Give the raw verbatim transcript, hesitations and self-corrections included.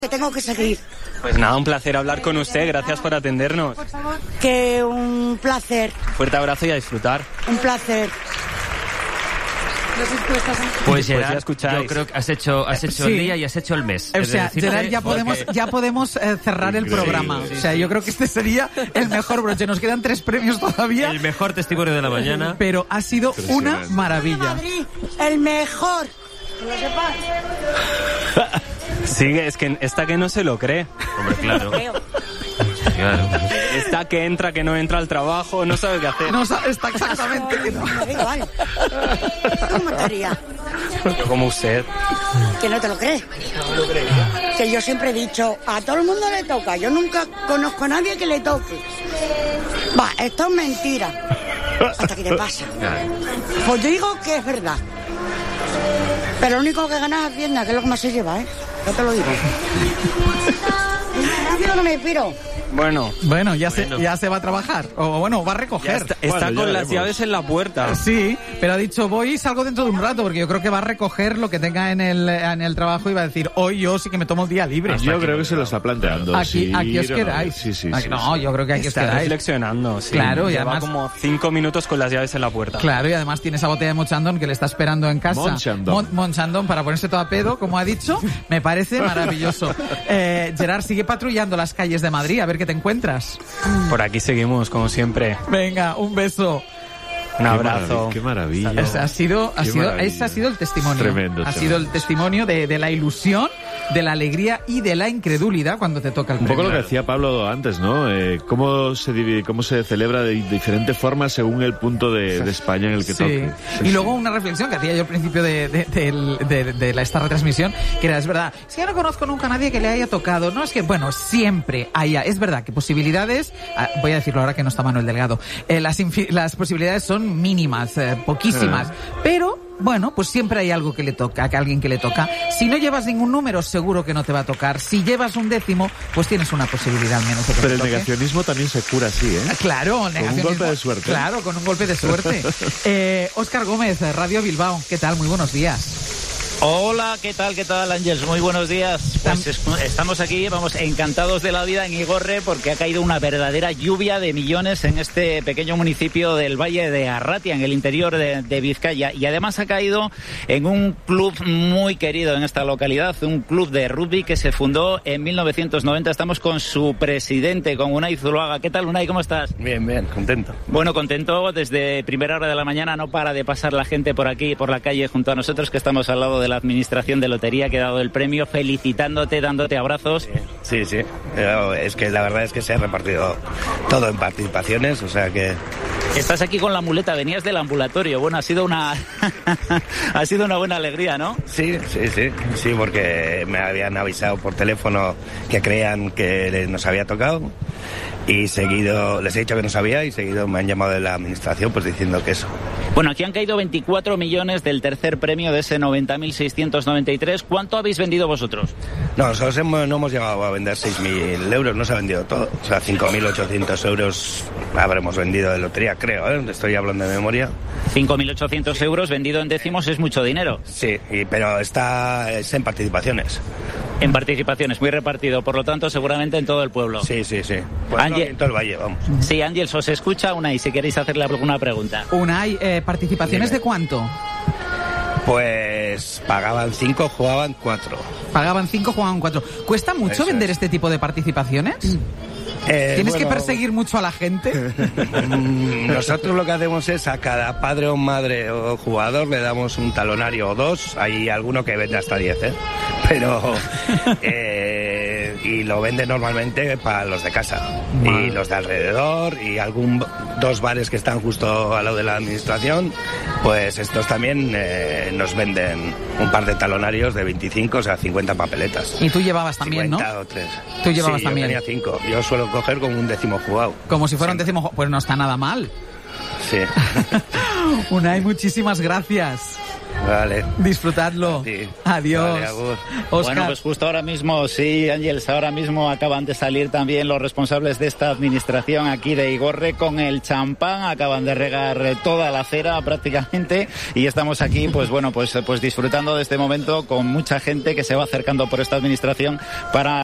Que tengo que seguir. Pues nada, un placer hablar con usted, gracias por atendernos. Por favor. Que un placer. Fuerte abrazo y a disfrutar. Un placer. Pues ya Gerard, escucháis. yo creo que has hecho, has hecho Sí. el día y has hecho el mes. O sea, Es decir, Gerard, ya porque- podemos, ya podemos eh, cerrar el Increíble. programa. O sea, yo creo que este sería el mejor broche. Nos quedan tres premios todavía, El mejor testimonio de la mañana. pero ha sido una Impresionante. maravilla. Madrid, el mejor. Que lo sepas. Sí, es que esta que no se lo cree. Hombre, claro. Creo. claro. Esta que entra, que no entra al trabajo, no sabe qué hacer. No sa- está exactamente. que no. Me digo, vale. ¿Cómo estaría? Yo como usted. Que no te lo crees. Que yo siempre he dicho, a todo el mundo le toca. Yo nunca conozco a nadie que le toque. Va, esto es mentira. Hasta que te pasa. Pues yo digo que es verdad. Pero lo único que ganas es Hacienda, que es lo que más se lleva, ¿eh? Yo te lo digo. Rápido que me piro. Bueno, Bueno, ya, Bueno. Se, ya se va a trabajar. O bueno, va a ya recoger. está, está Bueno, ya con las veremos. llaves en la puerta. Sí, pero ha dicho voy y salgo dentro de un rato porque yo creo que va a recoger lo que tenga en el, en el trabajo y va a decir hoy yo sí que me tomo el día libre. Yo creo que se lo está planteando. Aquí, sí, aquí os o no. quedáis. Sí, sí, Aquí- sí, no, sí. yo creo que aquí os Está quedáis. reflexionando, sí. Claro, y Lleva además- como cinco minutos con las llaves en la puerta. Claro, y además tiene esa botella de Monchandon que le está esperando en casa. Monchandon. Mon- Monchandon para ponerse todo a pedo, como ha dicho. Me parece maravilloso. Eh, Gerard, sigue patrullando las calles de Madrid, a ver qué te encuentras. Por aquí seguimos, como siempre. Venga, un beso. Un Qué abrazo. marav- Qué maravilla. Es- ha sido, ha Qué sido, maravilla. ese ha sido el testimonio. Tremendo, ha tremendo. sido el testimonio de, de la ilusión, de la alegría y de la incredulidad cuando te toca el Un poco premio. lo que decía Pablo antes, ¿no? Eh, cómo se divide, cómo se celebra de diferentes formas según el punto de, de España en el que Sí. toque. Sí, Y sí. luego una reflexión que hacía yo al principio de, de, del- de- de la, esta retransmisión, que era, es verdad, es que yo no conozco nunca a nadie que le haya tocado. No, es que, bueno, siempre haya. Es verdad que posibilidades, ah, voy a decirlo ahora que no está Manuel Delgado, eh, las, infi- las posibilidades son mínimas, eh, poquísimas, pero... Bueno, pues siempre hay algo que le toca, que alguien que le toca. Si no llevas ningún número, seguro que no te va a tocar. Si llevas un décimo, pues tienes una posibilidad al menos de que Pero te el toque. negacionismo también se cura así, ¿eh? Ah, Claro, negacionismo. golpe de suerte. Claro, con un golpe de suerte. eh, Óscar Gómez, Radio Bilbao. ¿Qué tal? Muy buenos días. Hola, ¿qué tal? ¿Qué tal, Ángels? Muy buenos días. Pues es- estamos aquí, vamos, encantados de la vida en Igorre porque ha caído una verdadera lluvia de millones en este pequeño municipio del Valle de Arratia, en el interior de, de Vizcaya. Y además ha caído en un club muy querido en esta localidad, un club de rugby que se fundó en mil novecientos noventa. Estamos con su presidente, con Unai Zuluaga. ¿Qué tal, Unai? ¿Cómo estás? Bien, bien, contento. Bueno, contento. Desde primera hora de la mañana no para de pasar la gente por aquí, por la calle, junto a nosotros, que estamos al lado de la administración de lotería que ha dado el premio, felicitándote, dándote abrazos. Sí, sí. Pero es que la verdad es que se ha repartido todo en participaciones, o sea que... Estás aquí con la muleta, venías del ambulatorio. Bueno, ha sido una ha sido una buena alegría, ¿no? Sí, sí, sí, sí, porque me habían avisado por teléfono que creían que nos había tocado y seguido, les he dicho que no sabía y seguido me han llamado de la administración pues diciendo que eso. Bueno, aquí han caído veinticuatro millones del tercer premio de ese noventa mil seiscientos noventa y tres. ¿Cuánto habéis vendido vosotros? No, nosotros hemos, no hemos llegado a vender seis mil euros, no se ha vendido todo. O sea, cinco mil ochocientos euros habremos vendido de lotería, creo, ¿eh? Estoy hablando de memoria. cinco mil ochocientos euros vendido en décimos es mucho dinero. Sí, y, pero está es en participaciones. En participaciones, muy repartido, por lo tanto, seguramente en todo el pueblo. Sí, sí, sí. Pues Ángel- no, en todo el valle, vamos. Sí, Ángels, os escucha una y si queréis hacerle alguna pregunta. Unai, eh, ¿participaciones Dime. de cuánto? Pues pagaban cinco, jugaban cuatro. Pagaban cinco, jugaban cuatro. ¿Cuesta mucho Eso vender es. este tipo de participaciones? Eh, ¿Tienes que bueno, perseguir mucho a la gente? mm, Nosotros lo que hacemos es a cada padre o madre o jugador le damos un talonario o dos. Hay alguno que vende hasta diez, ¿eh? Pero... eh, y lo vende normalmente para los de casa. Y los de alrededor y algún dos bares que están justo al lado de la administración, pues estos también eh, nos venden un par de talonarios de veinticinco, o sea, cincuenta papeletas. Y tú llevabas también, ¿no? cincuenta o tres. Tú llevabas Sí, también. Yo tenía cinco. Yo suelo coger con un décimo jugado. Como si fuera un Sí. décimo... ju- Pues no está nada mal. Sí. Unai, muchísimas gracias. Vale. Disfrutadlo. Sí. Adiós. Vale, agur. Óscar. Bueno, pues justo ahora mismo, sí, Ángels, ahora mismo acaban de salir también los responsables de esta administración aquí de Igorre con el champán, acaban de regar toda la acera prácticamente y estamos aquí, pues bueno, pues, pues disfrutando de este momento con mucha gente que se va acercando por esta administración para